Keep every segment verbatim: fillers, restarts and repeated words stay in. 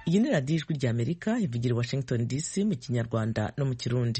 Iyi ni radiyo ijwi rya Amerika ivugira i Washington D C mu Kinyarwanda no mu Kirundi.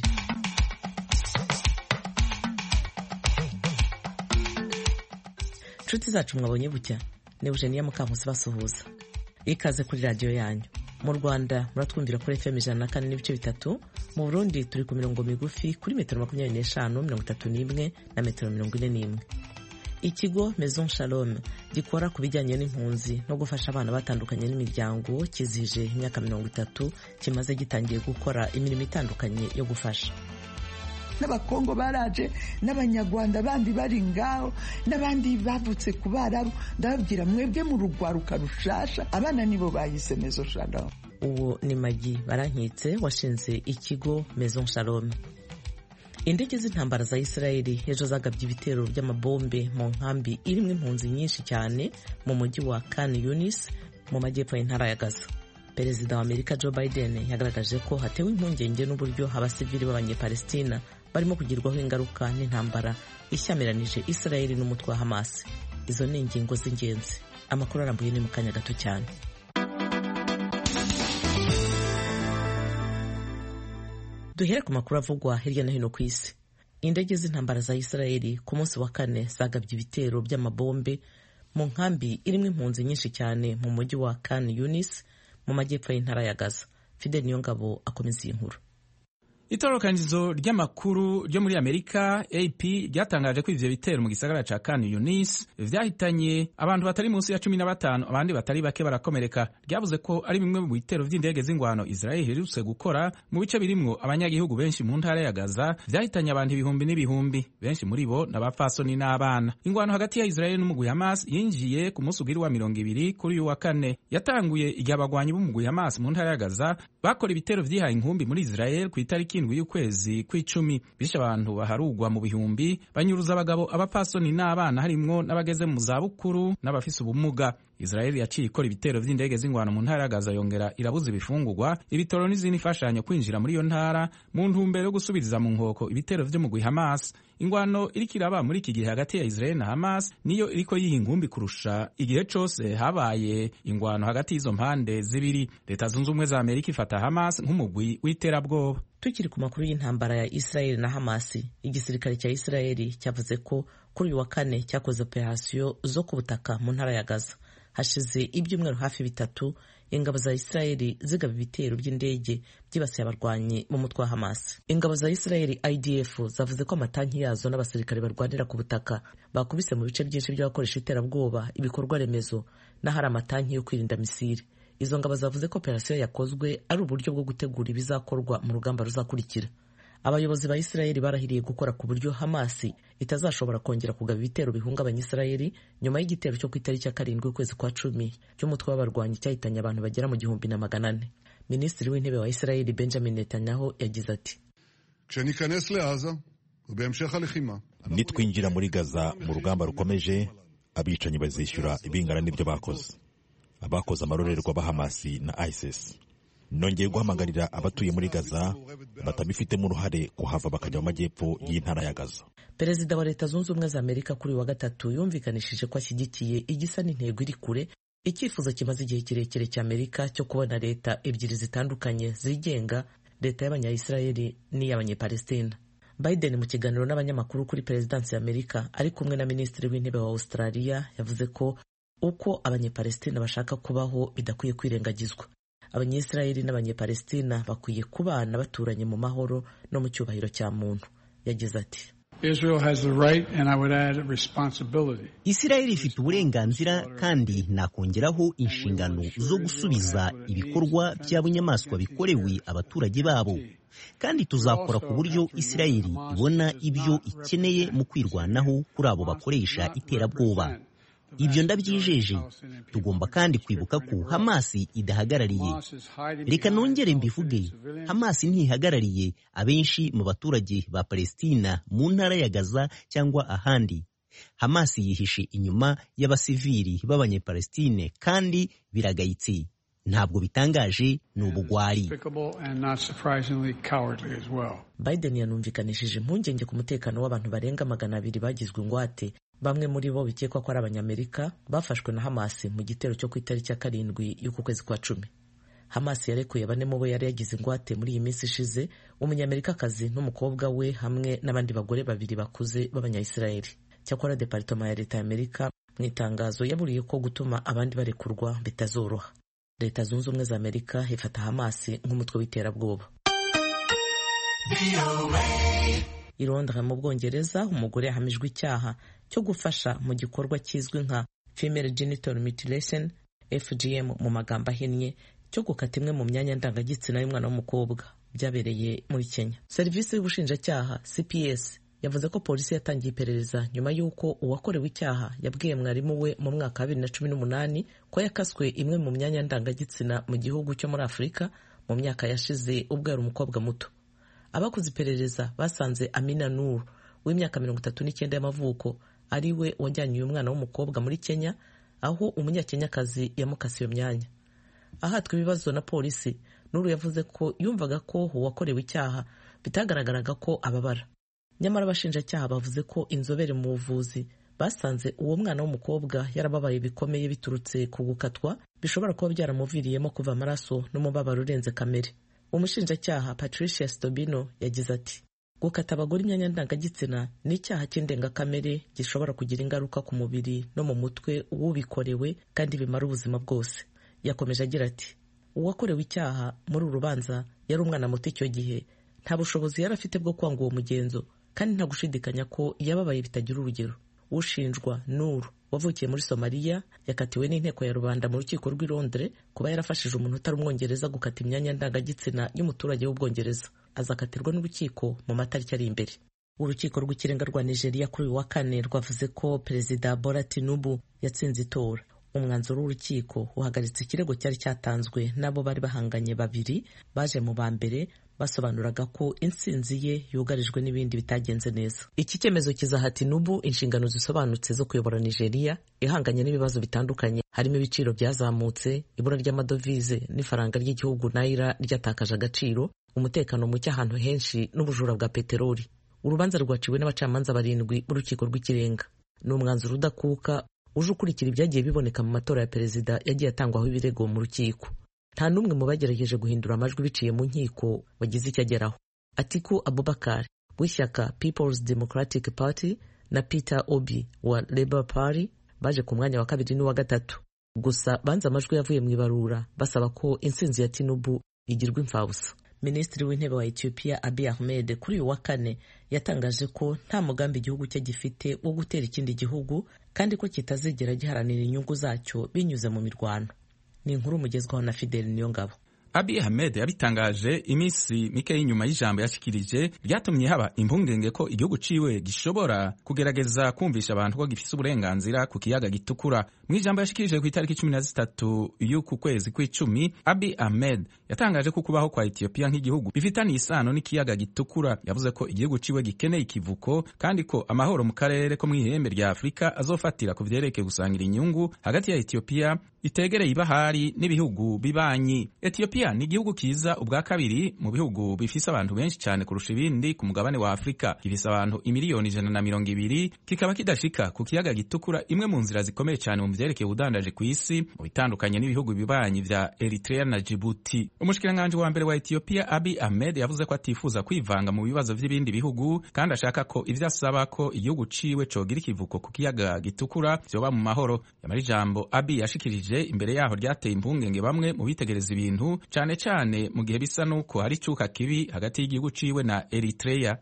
Nshuti zacu mwabonye bucya, ni Eugenia Mukankusi basuhuza. Ikaze kuri radiyo yanyu. Mu Rwanda muratwumvira kuri F M ijana na kane n'ibice bitatu, mu Burundi turi ku mirongo migufi kuri metero makumyabiri n'eshanu, mirongo itatu n'imwe na metero mirongo ine n'imwe. Ikigo Maison Shalom gikora ku bijyanye n'impunzi no gufasha abana batandukanye n'imiryango kizihije imyaka mirongo itatu kimaze gitangiye gukora imirimo itandukanye yo gufasha. N'abakongo baraje, n'abanyarwanda bandi bari ngaho, n'abandi bavutse ku Barabu. Ndababwira mwebwe mu rugwaruka rushasha, abana nibo bahise Maison Shalom. Uwo ni Magi Barankitse washinze ikigo Maison Shalom. Indege z'intambara za Israeli ejo zagabye ibitero by'amabombe mu nkambi irimo impunzi nyinshi cyane mu mujyi wa Khan Yunis mu majyepfo y'intara ya Gaza. Perezida wa Amerika Joe Biden yagaragaje ko hatewe impungenge n'uburyo abasivili b'abanyepalestina barimo kugirwaho ingaruka n'intambara ishyamiranyije Israeli n'umutwe wa Hamas. Izo ni ingingo z'ingenzi. Amakuru arambuye ni mu kanya gato cyane. Duhere ku makuru avugwa hirya no hino ku isi. Indege z'intambara za Israeli ku munsi wa kane zagabye ibitero by'amabombe mu nkambi irimo impunzi nyinshi cyane mu mujyi wa Khan Yunis mu majyepfo y'intara ya Gaza. Fidel Niyongabo akomeza iyi nkuru. Itororokanizo ry'amakuru ryo muri Amerika A P ryatangaje ko ivyo bitero mu gisagara ca Khan Yunis vyahitanye abantu batari munsi ya cumi na batanu, abandi batari bake barakomereka. Ryavuze ko ari bimwe mu bitero vy'indege z'ingwano Israel iherutse gukora mu bice birimwo abanyagihugu benshi mu ntara ya Gaza, vyahitanye abantu ibihumbi n'ibihumbi, benshi muri bo n'abapfasoni n'abana. Ingwano hagati ya Israel n'umugwi Hamas yinjiye ku munsi ugiri wa mirongo ibiri kuri uyu wa kane. Yatanguye igihe abagwanyi b'umugwi Hamas mu ntara ya Gaza bakora ibitero vyihaye inkumbi muri Israel ku itariki indwi y'ukwezi kw'icumi. Bishe abantu baharugwa mu bihumbi, banyuruza abagabo, abapfasoni n'abana, harimwo n'abageze mu zabukuru n'abafise ubumuga. Israel yaciye ikora ibitero vy'indege z'ingwano mu ntara ya Gaza, yongera irabuza ibifungurwa, ibitoro n'izindi mfashanyo kwinjira muri iyo ntara mu ntumbero yo gusubiriza mu nkoko ibitero vy'umugwi Hamas. Ingwano iriko iraba muri iki gihe hagati ya Israel na Hamas niyo iriko yiha ingumbi kurusha igihe cose habaye ingwano hagati y'izo mpande zibiri. Leta zunze ubumwe za Amerika ifata Hamas nk'umugwi w'iterabwoba. Tukiri ku makuru y'intambara ya Israel na Hamas, igisirikare cya Israel cyavuze ko kuri uyu wa kane cyakoze operasiyo zo ku butaka mu ntara ya Gaza. Hashize ibyumweru hafi bitatu ingabo za Israeli zigaba ibitero by'indege byibasiye abarwanyi mu mutwe wa Hamas. Ingabo za Israeli I D F zavuze ko amatanki yazo n'abasirikare barwanira ku butaka bakubise mu bice byinshi by'abakoresha iterabwoba, ibikorwa remezo n'ahari amatanki yo kwirinda misiri. Izo ngabo zavuze ko operasiyo yakozwe ari uburyo bwo gutegura ibizakorwa mu rugamba ruzakurikira. Abayobozi ba Israeli barahiriye gukora ku buryo Hamas itazashobora kongera kugaba ibitero bihungabanya Israeli nyuma y'igitero cyo ku itariki ya karindwi ukwezi kwa cumi cy'umutwe w'abarwanyi cyahitanye abantu bagera mu gihumbi na magana ane. Minisitiri w'intebe wa Israeli Benjamin Netanyahu yagize ati: nitwinjira muri Gaza mu rugamba rukomeje, abicanyi bazishyura ibingana n'ibyo bakoze abakoze amarorerwa ba Hamas na ISIS. Nongeye guhamagarira abatuye muri Gaza batabifitemo uruhare kuhava bakajya mu majyepfo y'intara ya Gaza. Perezida wa Leta Zunze Ubumwe za Amerika kuri wa gatatu yumvikanishije ko ashyigikiye igisa n'intego iri kure, icyifuzo kimaze igihe kirekire cya Amerika cyo kubona leta ebyiri zitandukanye zigenga, leta y'abanyayisiraheli n'iy'abanyepalestina. Biden mu kiganiro n'abanyamakuru kuri perezidansi ya Amerika ari kumwe na minisitiri w'intebe wa Australia yavuze ko uko abanyepalestina bashaka kubaho bidakwiye kwirengagizwa. Abanyisiraheli n'abanyepalestina bakwiye kubana baturanye mu mahoro no mu cyubahiro cya muntu. Yagize ati: Israel has the right and I would add responsibility. Israel ifite uburenganzira kandi nakongeraho inshingano zo gusubiza ibikorwa by'abunyamaswa bikorewe abaturage babo. Kandi tuzakora ku buryo Israel ibona ibyo ikeneye mu kwirwanaho kuri abo bakoresha iterabwoba. Ibyo ndabyijeje. Tugomba kandi kwibuka ko Hamas idahagarariye. Reka nongere mbivuge, Hamas ntihagarariye abenshi mu baturage ba Palestina mu ntara ya Gaza cyangwa ahandi. Hamas yihishe inyuma y'abasivili b'abanyepalestine kandi biragayitse. Ntabwo bitangaje, ni ubugwari. Biden yanumvikanishije impungenge ku mutekano w'abantu barenga magana abiri bagizwe ingwate. Bamwe muri bo bikekwa ko ari abanyamerika bafashwe na Hamas mu gitero cyo ku itariki ya karindwi y'uku kwezi kwa cumi. Hamas yarekuye bane mu bo yari yagize ingwate muri iyi minsi ishize, umunyamerikakazi n'umukobwa we hamwe n'abandi bagore babiri bakuze b'abanyayisiraheli. Cyakora departema ya leta y'Amerika mu itangazo yaburiye ko gutuma abandi barekurwa bitazoroha. Leta zunze ubumwe za Amerika ifata Hamas nk'umutwe w'iterabwoba. I Londres mu Bwongereza, umugore yahamijwe icyaha cyo gufasha mu gikorwa kizwi nka female genital mutilation F G M mu magambo ahinnye, cyo gukata imwe mu myanya ndangagitsina y'umwana w'umukobwa, byabereye muri Kenya. Serivisi y'ubushinjacyaha C P S yavuze ko polisi yatangiye iperereza nyuma y'uko uwakorewe icyaha yabwiye mwarimu we mu mwaka wa bibiri na cumi n'umunani ko yakaswe imwe mu myanya ndangagitsina mu gihugu cyo muri Afurika mu myaka yashize ubwo yari umukobwa muto. Abakoze iperereza basanze Amina Nur w'imyaka mirongo itatu n'icyenda y'amavuko ari we wajyanye uyu mwana w'umukobwa muri Kenya, aho umunyakenyakazi yamukase iyo myanya. Ahatwe ibibazo na polisi, Nuru yavuze ko yumvaga ko uwakorewe icyaha bitagaragaraga ko ababara. Nyamara abashinjacyaha bavuze ko inzobere mu buvuzi basanze uwo mwana w'umukobwa yarababaye bikomeye biturutse ku gukatwa, bishobora kuba byaramuviriyemo kuva amaraso n'umubabaro urenze kamere. Umushinjacyaha Patricia Stobino yagize ati, gukata abagore imyanya ndangagitsina ni icyaha cy'indengakamere gishobora kugira ingaruka ku mubiri no mu mutwe w'ubikorewe kandi bimara ubuzima bwose. Yakomeje agira ati, uwakorewe icyaha muri uru rubanza yari umwana muto icyo gihe, nta bushobozi yari afite bwo kwanga uwo mugenzo, kandi nta gushidikanya ko yababaye bitagira urugero. Ushinjwa Nur wavukiye muri Somalia yakatiwe n'inteko ya rubanda mu rukiko rw'i Londres kuba yarafashije umuntu utari umwongereza gukata imyanya ndangagitsina y'umuturage w'ubwongereza. Azakatirwa n'urukiko mu matariki ari imbere. Urukiko rw'ikirenga rwa Nigeria kuri uyu wa kane rwavuze ko Perezida Bola Tinubu yatsinze itora. Umwanzuro w'urukiko uhagaritse ikirego cyari cyatanzwe n'abo bari bahanganye babiri baje mu ba mbere basobanuraga ko intsinzi ye yugarijwe n'ibindi bitagenze neza. Iki cyemezo kizaha Tinubu inshingano zisobanutse zo kuyobora Nigeria ihanganye n'ibibazo bitandukanye, harimo ibiciro byazamutse, ibura ry'amadovize n'ifaranga ry'igihugu naira ryatakaje agaciro, umutekano muke ahantu henshi n'ubujura bwa peteroli. Urubanza rwaciwe n'abacamanza barindwi b'urukiko rw'ikirenga. Ni umwanzuro udakuka uje ukurikira ibyagiye biboneka mu matora ya perezida yagiye atangwaho ibirego mu rukiko. Nta n'umwe mu bagerageje guhindura amajwi biciye mu nkiko wagize icyo ageraho. Atiku Abubakar w'ishyaka People's Democratic Party na Peter Obi wa Labour Party baje ku mwanya wa kabiri n'uwa gatatu. Gusa banze amajwi yavuye mu ibarura basaba ko intsinzi ya Tinubu igirwa imfabusa. Minisitiri w'intebe wa Ethiopia Abiy Ahmed kuri uyu wa kane yatangaje ko nta mugambi igihugu cye gifite wo gutera ikindi gihugu, kandi ko kitazigera giharanira inyungu zacyo binyuze mu mirwano. Ni inkuru mugezwaho na Fidel Niyongabo. Abiy Ahmed yabitangaje iminsi mike y'inyuma y'ijambo yashikirije ryatumye haba impungenge ko igihugu ciwe gishobora kugerageza kumvisha abantu ko gifise uburenganzira ku kiyaga gitukura. Mu ijambo yashikirije ku itariki cumi na zitatu y'uku kwezi kw'icumi, Abiy Ahmed yatangaje ko kubaho kwa Ethiopia nk'igihugu bifitaniye isano n'ikiyaga gitukura. Yavuze ko igihugu ciwe gikeneye ikivuko kandi ko amahoro mu karere ko mw'ihembe rya Afrika azofatira ku vyerekeye gusangira inyungu hagati ya Ethiopia itegereye ibahari n'ibihugu bibanyi. Ethiopia ni igihugu kiza ubwa kabiri mu bihugu bifise abantu benshi cyane kurusha ibindi ku mugabane wa Afrika. Gifise abantu imiliyoni ijana na mirongo ibiri, kikaba kidashika ku kiyaga gitukura, imwe mu nzira zikomeye cyane mu vyerekeye ubudandaje ku isi, mu bitandukanye n'ibihugu bibanyi vya Eritrea na Djibouti. Umushikiranganje wa mbere wa Ethiopia Abiy Ahmed yavuze ko atifuza kwivanga mu bibazo vy'ibindi bihugu, kandi ashaka ko ivyo asaba ko igihugu ciwe cogira ikivuko ku kiyaga gitukura vyoba mu mahoro. Yamara ijambo Abiy yashikirije imbere yaho ryateye impungenge bamwe mu bitegereza ibintu, cyane cyane mu gihe bisa nuko hari icuka kibi hagati y'igihugu ciwe na Eritrea.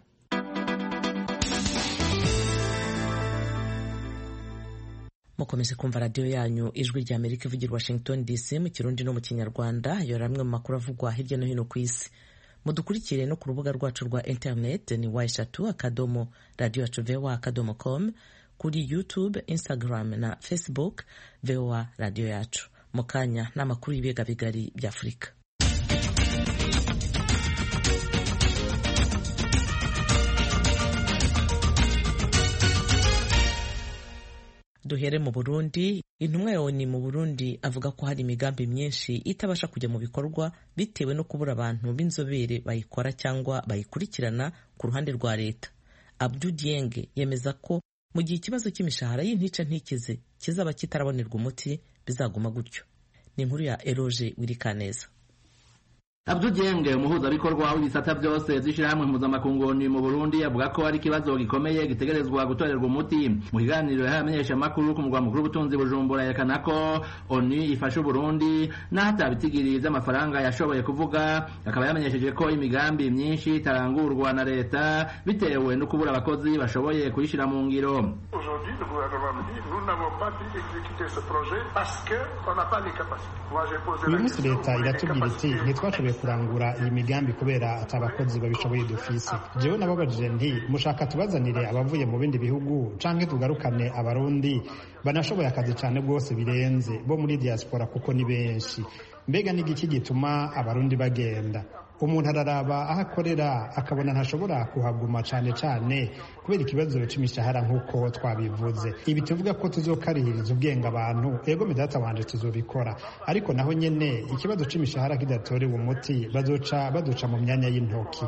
Mukomeze kumva radio yanyu ijwi rya Amerika ivugira Washington D C mu Kirundi no mu Kinyarwanda. Yo ramwe mu makuru avugwa hirya no hino ku isi. Mudukurikire no ku rubuga rwacu rwa internet ni w eshatu akadomo radio yacu voa akadomo com, kuri YouTube, Instagram na Facebook voa radio yacu. Mukanya n'amakuru y'ibega bigari bya Afrika. Duhere mu Burundi. Intumwa ya O N U mu Burundi avuga ko hari imigambi myinshi itabasha kujya mu bikorwa bitewe no kubura abantu b'inzobere bayikora cyangwa bayikurikirana ku ruhande rwa leta. Abdou Dieng yemeza ko mu gihe ikibazo cy'imishahara y'intica ntikize kizaba kitarabonerwa umuti bizaguma gutyo. Ni inkuru ya Eroge Wirikaneza. Abdou Dieng umuhuzabikorwa w'ibisata byose z'ishirahamwe mpuzamakungu mu Burundi avuga ko ari ikibazo gikomeye gitegerezwa gutorerwa umuti. Mu kiganiro yamenyesha amakuru ku mugwa mukuru w'ubutunzi Bujumbura yerekana ko ONU ifasha Burundi n'ahatabitigiri by'amafaranga yashoboye kuvuga, akaba yamenyesheje ko imigambi myinshi itarangurwa na leta bitewe no kubura abakozi bashoboye kuyishira mu ngiro. Aujourd'hui le gouvernement dit nous n'avons pas pu exécuter ce projet parce que on n'a pas les capacités. Moi j'ai posé la question. Leta iratubwira iti ntitwashoboye kurangura iyi migambi kubera atabakozi babishoboye dufise. Jewe nababajije nti mushaka tubazanire abavuye mu bindi bihugu canke tugarukane abarundi banashoboye akazi cyane rwose birenze bo muri diaspora kuko ni benshi. Mbega n'igiki gituma abarundi bagenda? Umuntu araraba aho akorera akabona ntashobora kuhaguma cyane cyane kubera ikibazo c'imishahara nk'uko twabivuze. Ibi tuvuga ko tuzokarihiriza ubwenge abantu, ego medata wanje tuzobikora, ariko naho nyene ikibazo c'imishahara kidatorewe umuti bazoca baduca mu myanya y'intoki.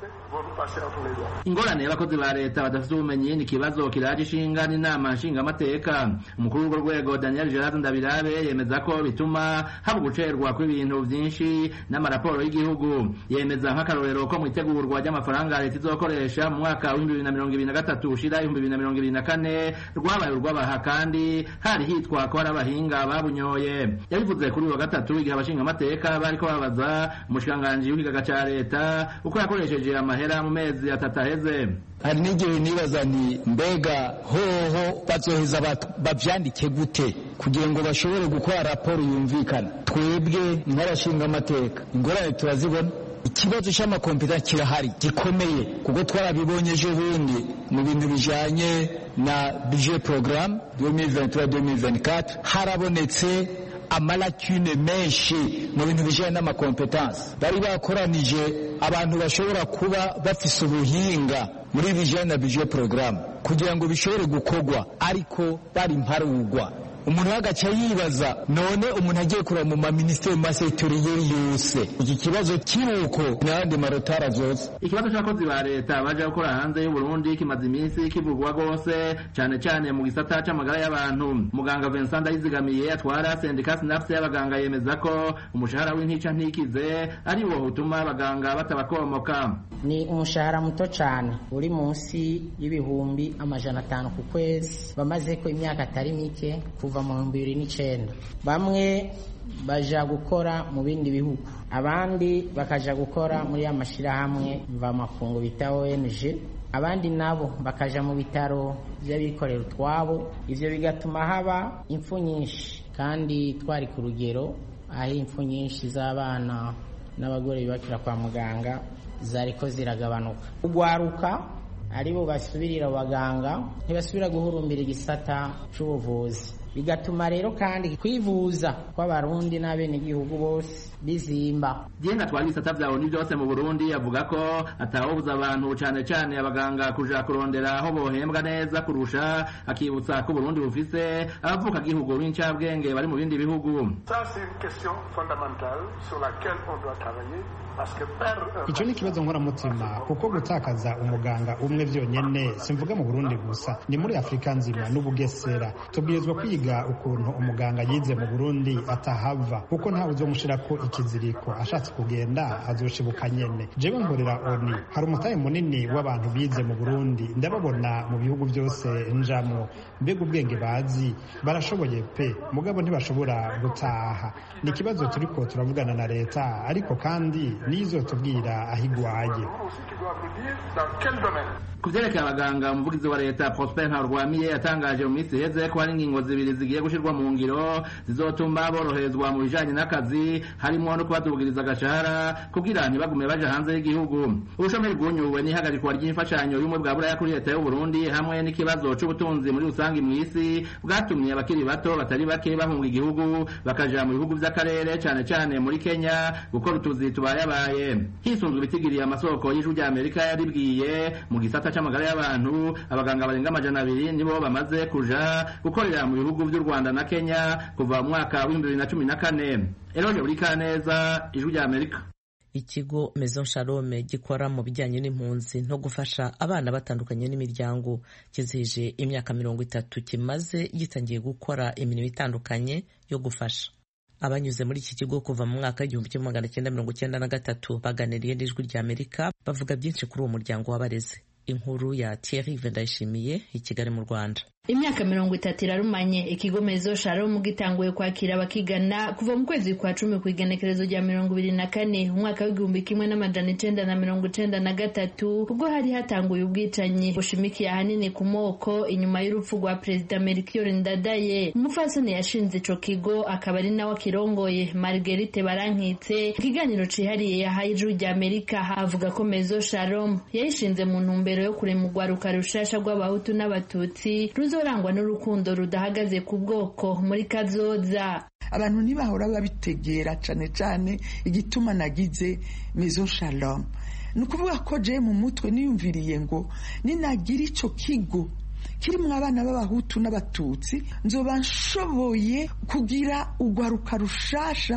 Ingorane y'abakozi ba leta badafite ubumenyi ni ikibazo kiraje ishinga n'inama nshingamateka. Umukuru w'urwo rwego Daniel Gerard Ndabirabe yemeza ko bituma haba gucerwa kw'ibintu byinshi n'amaraporo y'igihugu. Yemeza nk'akarorero ko mu itegurwa ry'amafaranga leta izokoresha mu mwaka w'ibihumbi bibiri na mirongo ibiri na gatatu ushira ibihumbi bibiri na mirongo ibiri na kane rwabaye urw'abaha kandi hari hitwa ko hari abahinga babunyoye. Yabivuze kuri uwa gatatu igihe abashingamateka bariko babaza umushikiranganji w'ikigaga ca leta uko yakoresheje amahera mu mezi atatu aheze. Hari n'igihe nibaza ni mbega hoho bazoheza bavyandike gute kugira ngo bashobore gukora raporo yumvikana. Twebwe nk'abashinga amateka ingorane turazibona, ikibazo cy'amakompeta kirahari gikomeye kuko twarabibonye ejo bundi mu bintu bijanye na budget programme deux mille vingt-trois deux mille vingt-quatre harabonetse amalakune menshi mu bintu bijanye n'amakompetansi. Bari bakoranije abantu bashobora kuba bafise ubuhinga muri bijanye na budget programme kugira ngo bishobore gukorwa, ariko bari mparugwa. Umuntu agaca yibaza none umuntu agiye kuraba mu maministeri masetoriyeri yose iki kibazo kiruko n'andi marotara zose. Ikibazo cy'abakozi ba leta baje gukora hanze y'u Burundi kimaze iminsi kivugwa gose cyane cyane mu gisata c'amagara y'abantu. Muganga Vincent Ndayizigamiye atwara sendika sinapse y'abaganga yemeza ko umushahara w'intica ntikize ari wo utuma abaganga batabakomoka. Ni umushahara muto cyane uri munsi y'ibihumbi amajana atanu ku kwezi, bamaze ko imyaka atari mike kuva mu bihumbi bibiri n'icenda. Bamwe baja gukora mu bindi bihugu, abandi bakaja gukora muri amashirahamwe mvamakungu bita O N G, abandi nabo bakaja mu bitaro by'abikorera utwabo. Ivyo bigatuma haba impfu nyinshi, kandi twari ku rugero aho impfu nyinshi z'abana n'abagore bibakira kwa muganga zariko ziragabanuka. Ugwaruka aribo basubirira abaganga ntibasubira guhurumbira igisata c'ubuvuzi, bigatuma rero kandi kwivuza kw'abarundi n'abenegihugu bose bizimba. Jenga twari bisata vya ONU byose mu Burundi avuga ko atawobuza abantu cane cane abaganga kuja kurondera aho bohembwa neza kurusha, akibutsa ko Burundi bufise abavuka gihugu b'incabwenge bari mu bindi bihugu. Ça c'est une question fondamentale sur laquelle on doit travailler. Ico ni ikibazo nkoramutima kuko gutakaza umuganga umwe vyonyene simvuga mu Burundi gusa, ni muri Afrika nzima n'ubugesera. Tubwirizwa kwiga ukuntu umuganga yize mu Burundi atahava kuko ntawe uzomushirako ikiziriko, ashatse kugenda azoshibuka nyene. Jewe nkorera ONU, hari umutahe munini w'abantu bize mu Burundi ndababona mu bihugu byose njamwo. Mbega ubwenge bazi barashoboye pe, mugabo ntibashobora gutaha. Ni ikibazo turiko turavugana na leta, ariko kandi nizo tubwira ahigwaye. Kuvyerekeye abaganga, umuvugizi wa leta Prosper Ntarwamiye yatangaje mu minsi iheze ko hari ingingo zibiri zigiye gushirwa mu ngiro zizotuma boroherezwa mu bijanye n'akazi, harimo no kubadugiriza agashahara kugira ntibagume baje hanze y'igihugu. Ubushomeri bwunyuwe n'ihagarikwa ry'imfashanyo y'umwe bwa buraya kuri leta y'u Burundi hamwe n'ikibazo c'ubutunzi muri rusangi mw'isi bwatumye abakiri bato batari bake bahunga igihugu bakaja mu bihugu vy'akarere cane cane muri Kenya gukora utuzi tubayabaye. Hisunzwe ibitigiriye amasoko y'ijwi rya Amerika yaribwiye mu gisata c'amagara y'abantu abaganga barenga amajana abiri nibo bamaze kuja gukorera mu bihugu vy'u Rwanda na Kenya kuva mu mwaka w'ibihumbi bibiri na cumi na kane. Eroje Burikaneza, ijwi rya Amerika. Ikigo Maison Shalome gikora mu bijyanye n'impunzi no gufasha abana batandukanye n'imiryango kizihije imyaka mirongo itatu kimaze gitangiye gukora imirimo itandukanye yo gufasha. abanyuze muri iki kigo kuva mu mwaka w'igihumbi kimwe magana cyenda mirongo cyenda na gatatu baganiriye n'ijwi rya Amerika bavuga byinshi kuri uwo muryango w'abarezi. Inkuru ya Thierry Vendayishimiye i Kigali mu Rwanda. Imyaka mirongo itatu irarumanye ikigo Maison Shalom gitanguye kwakira abakigana kuva mu kwezi kwa cumi ku igenekerezo rya mirongo ibiri na kane umwaka w'igihumbi kimwe n'amajana icenda na mirongo icenda na gatatu ubwo hari hatanguye ubwicanyi bushimikiye ahanini ku moko inyuma y'urupfu rwa Perezida Melchior Ndadaye. Umupfasoni yashinze ico kigo akaba ari nawe akirongoye Marguerite Barankitse. Ikiganiro cihariye yahaye ijwi rya Amerika avuga ko Maison Shalom yayishinze mu ntumbero yo kurema urwaruka rushasha rw'abahutu n'abatutsi zorangwa n'urukundo rudahagaze ku bwoko muri kazoza. Abantu ntibahora babitegera cane cane igituma nagize Maison Shalom. Nukuvuga ko je mu mutwe niyumviriye ngo ninagira ico kigo kirimwo abana b'abahutu n'abatutsi nzoba nshoboye kugira urwaruka rushasha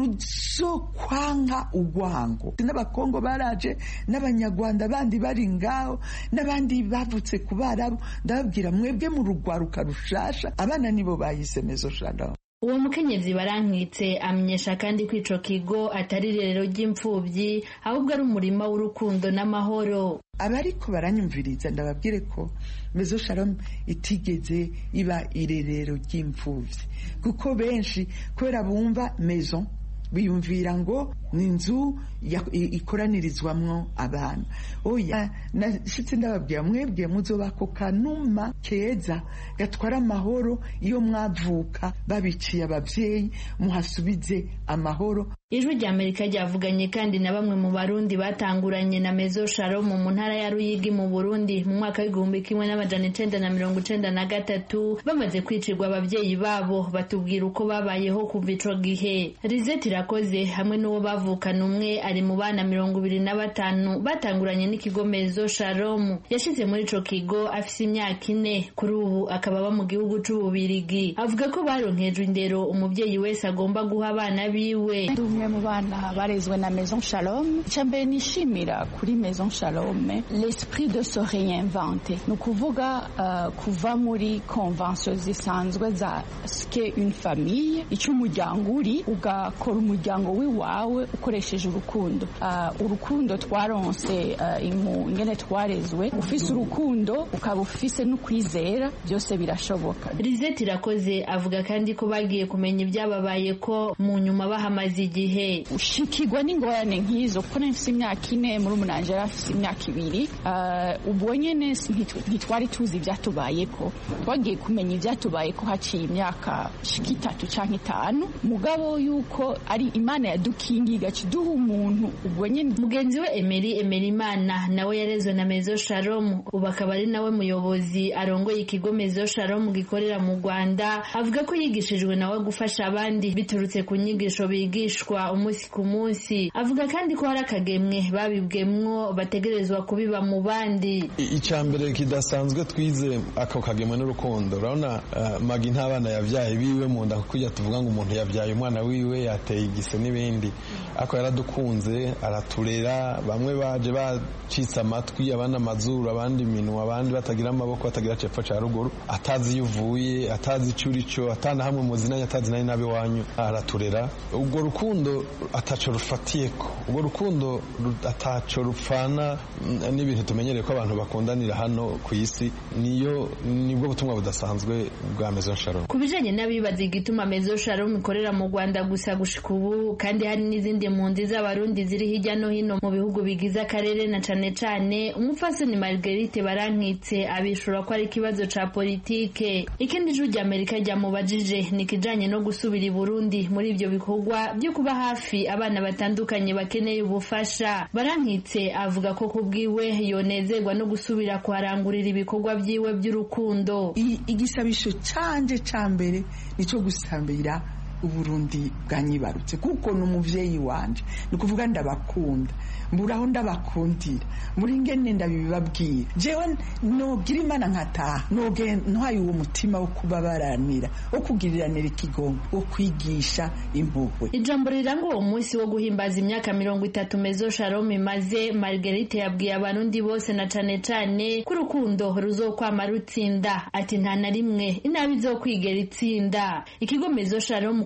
ruzokwanga urwango. N'abakongo baraje n'abanyarwanda bandi bari ngaho n'abandi bavutse ku Barabu, ndababwira mwebwe mu rugwaruka rushasha abana nibo bahise Maison Shalom. Uwo mukenyezi Barankitse amenyesha kandi ko ico kigo atari irerero ry'imfuvyi ahubwo ari umurima w'urukundo n'amahoro. Abariko baranyumviriza ndababwire ko Maison Shalom itigeze iba irerero ry'imfuvyi kuko benshi kubera bumva maison biyumvira ngo ni inzu ikoranirizwamwo abana. Oya, nashitse ndababwira mwebwe muzoba ko kanuma keza gatwara amahoro iyo mwavuka babiciye abavyeyi muhasubize amahoro. Ijwi rya Amerika ryavuganye kandi na bamwe mu Barundi batanguranye na Maison Shalom mu ntara ya Ruyigi mu Burundi mu mwaka w'igihumbi kimwe n'amajana icenda na mirongo icenda na gatatu bamaze kwicirwa abavyeyi babo, batubwira uko babayeho kuva ico gihe. Rizeti Irakoze hamwe n'uwo bavukana umwe ari mu bana mirongo ibiri na batanu batanguranye n'ikigo Maison Shalom. Yashize muri ico kigo afise imyaka ine, kuri ubu akaba aba mu gihugu c'Ububirigi. Avuga ko baronkejwe indero umuvyeyi wese agomba guha abana biwe. Umwe mu bana barezwe na Maison Shalom. Icambere nishimira kuri Maison Shalom l'esprit de se réinventer, ni ukuvuga uh, kuva muri convention zisanzwe za ske une famille, icyo umuryango uri ugakora umuryango w'iwawe ukoresheje urukundo. Uh, urukundo twaronse uh, imu ngene twarezwe, ufise urukundo ukaba ufise n'ukwizera, byose birashoboka. Rizeti Irakoze avuga kandi ko bagiye kumenya ibyababaye ko mu nyuma bahamaze igihe ushikirwa n'ingorane nk'izo kuko nafise imyaka ine muri umunanje yarafise imyaka ibiri. Uh, ubwo nyene ntitwari tuzi ivyatubayeko, twagiye kumenya ivyatubayeko haciye imyaka shika itatu canke itanu, mugabo yuko ari Imana yadukingiye gaciduha umuntu. Ubwo nyene mugenzi we Emery Emerimana nawe yarezwe na Maison Shalom, ubu akaba ari nawe muyobozi arongoye ikigo Maison Shalom gikorera mu Rwanda. Avuga ko yigishijwe nawe gufasha abandi biturutse ku nyigisho bigishwa umunsi ku munsi. Avuga kandi ko hari akagemwe babibwemwo bategerezwa kubiba mu bandi. Icambere kidasanzwe twize ako kagemwe n'urukundo. Urabona uh, Magi ntabana yavyaye biwe mu nda kujya tuvuga ngo umuntu yavyaye umwana wiwe yateye igise n'ibindi, ako yaradukunze araturera. Bamwe baje bacitse amatwi, abana amazuru, abandi minwa, abandi batagira amaboko, batagira cepfo ca ruguru, atazi yuvuye, atazi curico, atana hamwe muzinanya, atazi nari nabe wanyu, araturera. Ubwo rukundo ataco rufatiyeko, ubwo rukundo ataco rupfana n'ibintu tumenyereye ko abantu bakundanira hano ku isi. Niyo nibwo butumwa budasanzwe bwa Maison Shalom. Kubijanye n'abibaza igituma Maison Shalom ikorera mu Rwanda gusa gushika ubu, kandi hari n'izindi mpunzi z'abarundi ziri hirya no hino mu bihugu bigize akarere na cane cane, umupfasoni Marguerite Barankitse abishura ko ari ikibazo ca politike. Ikindi ijwi rya Amerika ryamubajije ni kijanye no gusubira i Burundi muri ivyo bikorwa byo kuba hafi abana batandukanye bakeneye ubufasha. Barankitse avuga ko kubwiwe yonezerwa no gusubira kuharangurira ibikorwa byiwe by'urukundo. Igisabisho canje ca mbere nico gusambira Uburundi bwanyibarutse kuko n'umuvyeyi wanje, ni kuvuga ndabakunda, mburaho ndabakundira, muri ngene ndabibabwira. Jewe nogira Imana nkataha noge ntwaye uwo mutima wo kubabaranira, wo kugiriranira ikigongo, wo kwigisha impuhwe. Ijambo riranga uwo munsi wo guhimbaza imyaka mirongo itatu Maison Shalom imaze, Marguerite yabwiye abarundi bose na cane cane ko urukundo ruzokwama rutsinda. Ati nta na rimwe inabi izokwigera itsinda. Ikigo Maison Shalom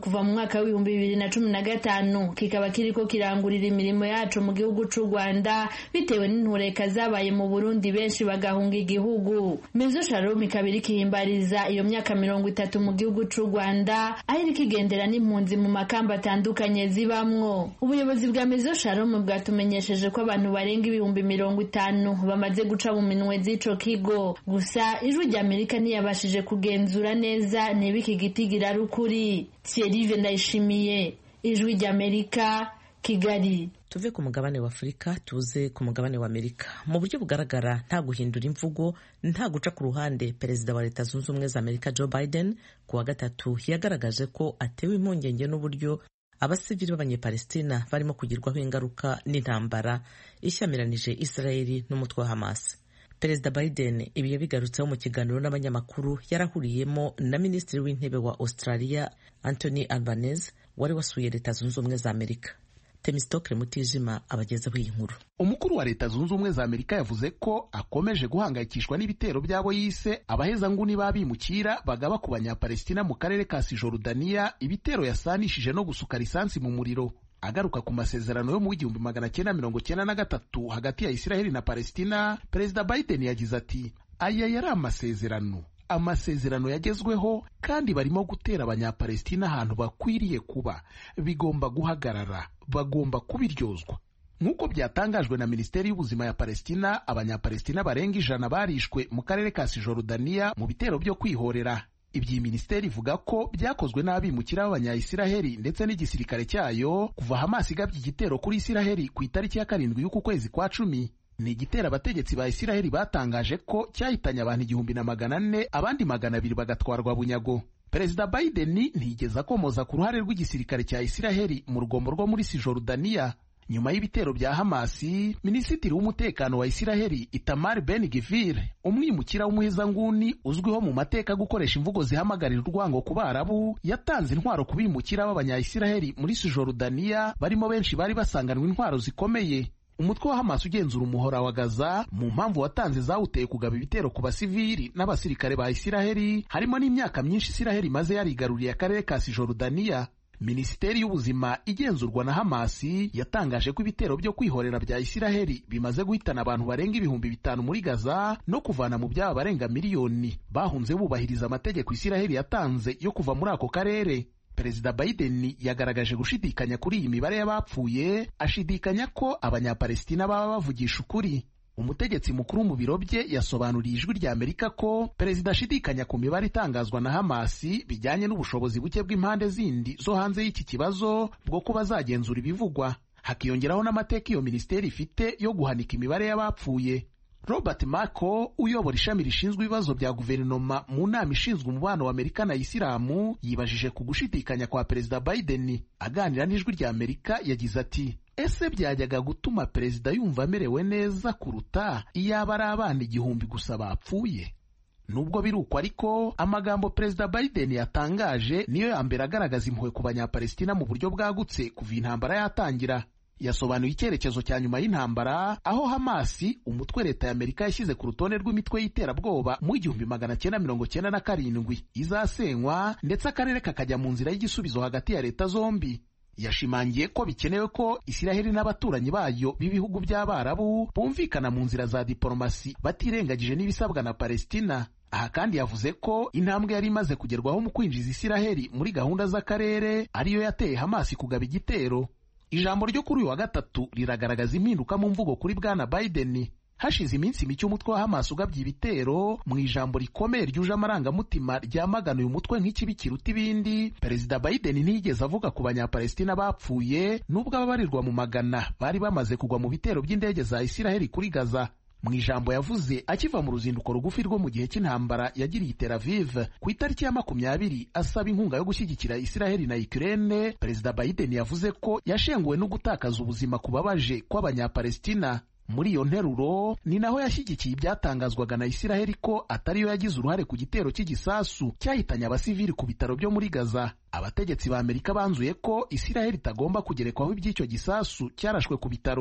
kuva mu mwaka w'ibihumbi bibiri na cumi na gatanu kikaba kiriko kirangurira imirimo yacu mu gihugu c'u Rwanda bitewe n'intureka zabaye mu Burundi benshi bagahunga igihugu. Maison Shalom ikaba iriko ihimbariza iyo myaka mirongo itatu mu gihugu c'u Rwanda aho iriko igendera n'impunzi mu makamba atandukanye zibamwo. Ubuyobozi bwa Maison Shalom bwatumenyesheje ko abantu barenga ibihumbi mirongo itanu bamaze guca mu minwe z'ico kigo. Gusa ijwi rya Amerika ntiyabashije kugenzura neza niba iki gitigira ari ukuri. Thierry Ndayishimiye, ijwi rya Amerika, Kigali. Tuve ku mugabane wa Afurika tuze ku mugabane wa Amerika. Mu buryo bugaragara nta guhindura imvugo, nta guca ku ruhande, Perezida wa Leta Zunze Ubumwe za Amerika Joe Biden ku wa gatatu yagaragaje ko atewe impungenge n'uburyo abasivili b'Abanyepalestina barimo kugirwaho ingaruka n'intambara ishyamiranyije Israeli n'umutwe wa Hamas. Perezida Biden ibi yabigarutseho mu kiganiro n'abanyamakuru yarahuriyemo na Minisitiri w'Intebe wa Australia Anthony Albanese wari wasuye Leta Zunze Ubumwe za Amerika. Temistokle Mutijima abagezaho iyi nkuru. Umukuru wa Leta Zunze Ubumwe za Amerika yavuze ko akomeje guhangayikishwa n'ibitero byabo yise abahezanguni babimukira bagaba ku Banyapalestina mu karere ka Cisjordania, ibitero yasanishije no gusuka lisansi mu muriro. Agaruka ku masezerano yo mu igihumbi magana cyenda mirongo cyenda na gatatu hagati ya Israeli na Palestina, Perezida Biden yagize ati aya yari amasezerano amasezerano yagezweho kandi barimo gutera Abanyapalestina ahantu bakwiriye kuba, bigomba guhagarara, bagomba kubiryozwa. Nk'uko byatangajwe na Minisiteri y'Ubuzima ya Palestina, Abanyapalestina barenga ijana barishwe mu karere ka Cisjordania mu bitero byo kwihorera. Ibyi minisiteri ivuga ko byakozwe n'abimukira b'Abanyayisiraheli ndetse n'igisirikare cyayo kuva Hamas igabye igitero kuri Isiraheli ku itariki ya karindwi y'uku kwezi kwa cumi. Ni igitero abategetsi ba Isiraheli batangaje ko cyahitanye abantu igihumbi na magana ane, abandi magana abiri bagatwarwa bunyago. Perezida Biden ntiyigeze akomoza ku ruhare rw'igisirikare cya Isiraheli mu rugombo rwo muri Cisjordania. Nyuma y'ibitero bya Hamasi, Minisitiri w'umutekano wa Isiraheli Itamar Ben-Gvir, umwimukira w'umuhezanguni uzwiho mu mateka gukoresha imvugo zihamagarira urwango ku Barabu, yatanze intwaro ku bimukira b'Abanyayisiraheli muri Cisjordania, barimo benshi bari basanganwe intwaro zikomeye. Umutwe wa Hamas ugenzura umuhora wa Gaza mu mpamvu watanze zawuteye kugaba ibitero ku basivili n'abasirikare ba Isiraheli, harimo n'imyaka myinshi Isiraheli maze yarigaruriye akarere ka Cisjordania. Minisiteri y'Ubuzima igenzurwa na Hamasi yatangaje ko ibitero byo kwihorera bya Isiraheli bimaze guhitana abantu barenga ibihumbi bitanu muri Gaza no kuvana mu byaba barenga miliyoni bahunze bubahiriza amategeko Isiraheli yatanze yo kuva muri ako karere. Perezida Biden yagaragaje gushidikanya kuri iyi mibare y'abapfuye, ashidikanya ko Abanyapalestina baba bavugisha ukuri. Umutegetsi mukuru mu biro bye yasobanuriye ijwi rya Amerika ko perezida ashidikanya ku mibare itangazwa na Hamasi bijyanye n'ubushobozi buke bw'impande zindi zo hanze y'iki kibazo bwo kuba zagenzura ibivugwa. Hakiyongeraho n'amateka iyo minisiteri ifite yo guhanika imibare y'abapfuye. Robert Mako uyobora ishami rishinzwe ibibazo bya guverinoma mu nama ishinzwe umubano wa Amerika na Isilamu yibajije ku gushidikanya kwa Perezida Biden. Aganira n'ijwi rya Amerika yagize ati ese byajyaga gutuma perezida yumva amerewe neza kuruta iyaba ari abana igihumbi gusa bapfuye? Nubwo biruko ariko amagambo Perezida Biden yatangaje niyo ya mbere agaragaza impuhwe ku Banyapalestina mu buryo bwagutse kuva intambara yatangira. Yasobanuye icyerekezo cya nyuma y'intambara aho Hamasi, umutwe leta ya Amerika yashyize ku rutonde rw'imitwe y'iterabwoba mu igihumbi magana cyenda mirongo cyenda na karindwi, izasenywa ndetse akarere kakajya mu nzira y'igisubizo hagati ya leta zombi. Yashimangiye ko bikenewe ko Isiraheli n'abaturanyi bayo b'ibihugu by'Abarabu bumvikana mu nzira za diplomasi batirengagije n'ibisabwa na Palestina. Aha kandi yavuze ko intambwe yari imaze kugerwaho mu kwinjiza Isiraheli muri gahunda z'akarere ariyo yateye Hamasi kugaba igitero. Ijambo ryo kuri uyu wa gatatu riragaragaza impinduka mu mvugo kuri Bwana Biden. Hashize iminsi mike umutwe wa Hamas ugabye ibitero, mu ijambo rikomeye ryuje amarangamutima ryamagana uyu mutwe nk'ikibi kiruta ibindi, Perezida Biden ntiyigeze avuga ku Banyapalestina bapfuye nubwo ababarirwa mu magana bari bamaze kugwa mu bitero by'indege za Isiraheli kuri Gaza. Mu ijambo yavuze akiva mu ruzinduko rugufi rwo mu gihe cy'intambara yagiriye Tel Aviv ku itariki ya makumyabiri asaba inkunga yo gushyigikira Isiraheli na Ukraine, Perezida Biden yavuze ko yashenguwe no gutakaza ubuzima kubabaje kw'Abanyapalestina. Muri iyo nteruro ni naho yashyigikiye ibyatangazwaga na Isiraheli ko atariyo yagize uruhare ku gitero cy'igisasu cyahitanye abasivili ku bitaro byo muri Gaza. Abategetsi ba Amerika banzuye ko Isiraheli itagomba kugerekwaho iby'icyo gisasu cyarashwe ku bitaro.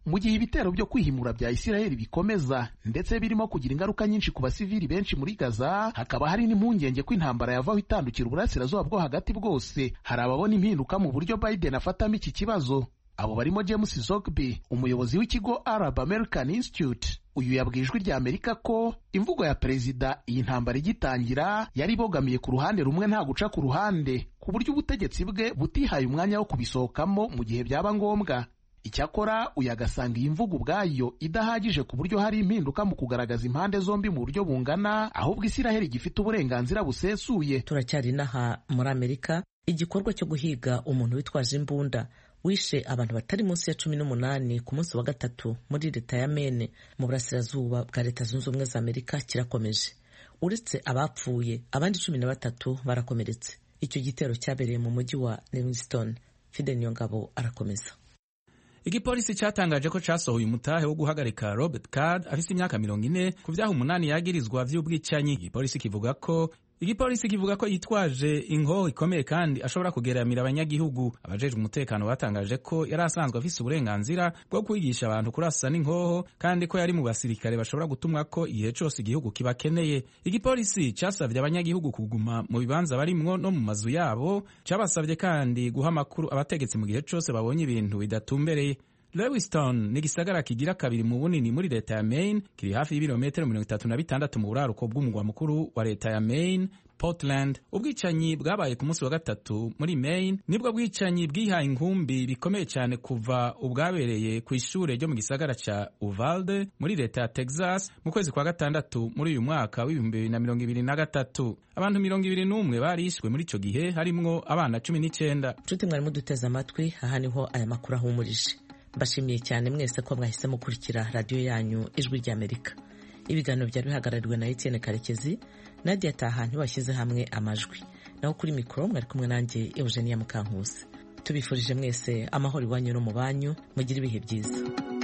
mu gihe ibitero byo kwihimura bya Isiraheli bikomeza ndetse birimo kugira ingaruka nyinshi ku basivili benshi muri Gaza, hakaba hari n'impungenge ko intambara yavaho itandukira uburasirazuba bwo hagati bwose. Hari ababona impinduka mu buryo Biden afatamo iki kibazo. Abo barimo James Zogby, umuyobozi w'ikigo Arab American Institute. Uyu yabwiye Ijwi rya Amerika ko imvugo ya perezida iyi ntambara igitangira yari ibogamiye ku ruhande rumwe nta guca ku ruhande, ku buryo ubutegetsi bwe butihaye umwanya wo kubisohokamo mu gihe byaba ngombwa. Icyakora uyu agasanga iyi mvugo ubwayo idahagije ku buryo hari impinduka mu kugaragaza impande zombi mu buryo bungana, ahubwo Isiraheli gifite uburenganzira busesuye. Turacyari naha muri Amerika, igikorwa cyo guhiga umuntu witwaje imbunda wishe abantu batari munsi ya cumi n'umunani ku munsi wa gatatu muri leta ya Maine mu burasirazuba bwa Leta Zunze Ubumwe za Amerika kirakomeje. Uretse abapfuye, abandi cumi na batatu barakomeretse. Icyo gitero cyabereye mu mujyi wa Livingston. Fidel Niyongabo arakomeza. Igipolisi cyatangaje ko casohoye umutahe wo guhagarika Robert Card afise imyaka mirongo ine ku vyaha umunani yagirizwa vy'ubwicanyi. Igipolisi kivuga ko Igipolisi kivuga ko yitwaje inkoho ikomeye kandi ashobora kugeramira abanyagihugu. Abajejwe umutekano batangaje ko yari asanzwe afise uburenganzira bwo kwigisha abantu kurasa n'inkoho kandi ko yari mu basirikare bashobora gutumwa ko igihe cose igihugu kibakeneye. Igipolisi casavye abanyagihugu kuguma mu bibanza barimwo no mu mazu yabo, cabasavye kandi guha amakuru abategetsi mu gihe cose babonye ibintu bidatumbereye. Lewiston ni gisagara kigira kabiri mu bunini muri leta ya Maine, kiri hafi y'ibirometero mirongo itatu na bitandatu mu buraruko bw'umugwa mukuru wa leta ya Maine, Portland. Ubwicanyi bwabaye ku munsi wa gatatu muri Maine, nibwo bwicanyi bwihaye inkumbi bikomeye cyane kuva ubwabereye ku ishure ryo mu gisagara ca Uvalde muri leta ya Texas mu kwezi kwa gatandatu muri uyu mwaka w'ibihumbi bibiri na mirongo ibiri na gatatu. Abantu mirongo ibiri n'umwe barishwe muri ico gihe, harimwo abana cumi n'icenda. Nshuti mwari muduteze amatwi, aha niho aya makuru ahumurije. Mbashimiye cyane mwese ko mwahise mukurikira radiyo yanyu Ijwi ry'Amerika. Ibiganiro byari bihagarariwe na Etienne Karekezi, Nadia Taha ntibashyize hamwe amajwi. Naho kuri mikoro mwari kumwe nanjye Eugenia Mukankusi. Tubifurije mwese amahoro iwanyu no mu banyu, mugire ibihe byiza.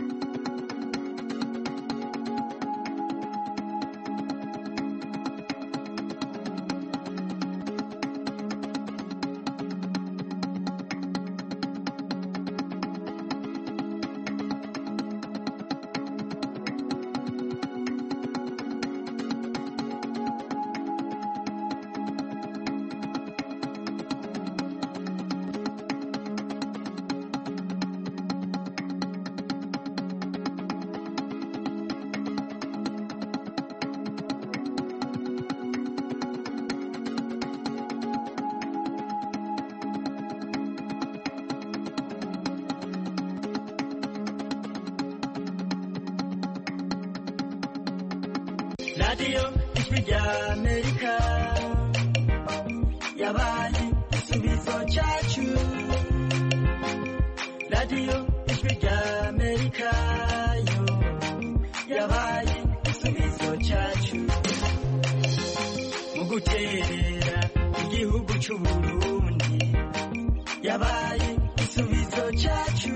Radio Ijwi ry'Amerika yabaye igisubizo cyacu. Radio Ijwi ry'Amerika yo yabaye igisubizo cyacu mu guterera igihugu cy'u Burundi. Yabaye igisubizo cyacu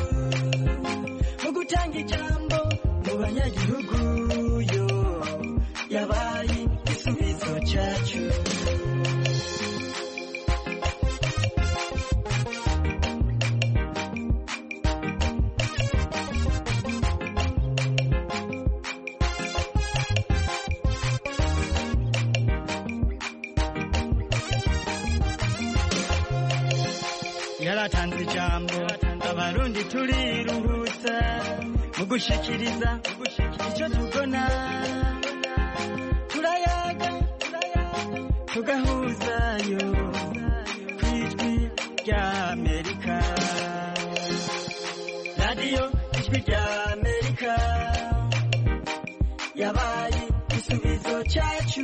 mu gutanga ijambo mu banyagihugu. Yabaye igisubizo cyacu. Yaratanze ijambo abarundi turiruhutsa mu gushikiriza icyo tubona. Turayaga tugahuzayo kw'Ijwi ry'Amerika. Radio Ijwi ry'Amerika yabaye igisubizo cyacu.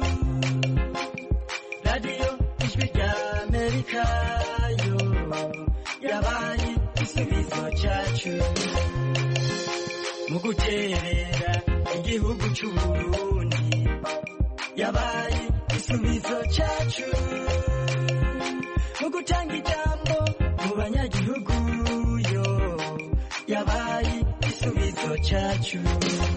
Radio Ijwi ry'Amerika yo yabaye igisubizo cyacu mu guterera igihugu cy'u Burundi. Yabaye igisubizo cyacu mu gutanga ijambo mu banyagihugu yo. Yabaye igisubizo cyacu.